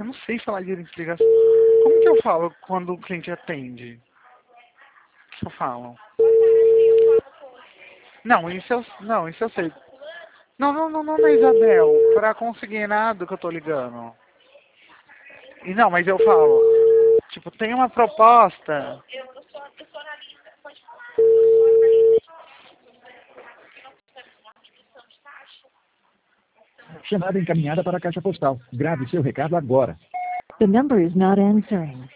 Eu não sei falar gerente de ligação. Como que eu falo quando o cliente atende? O que eu falo? Não, isso eu sei. Não, Isabel. Pra conseguir nada que eu tô ligando. E não, mas eu falo. Tipo, tem uma proposta. Chamada encaminhada para a caixa postal. Grave seu recado agora. The number is not answering.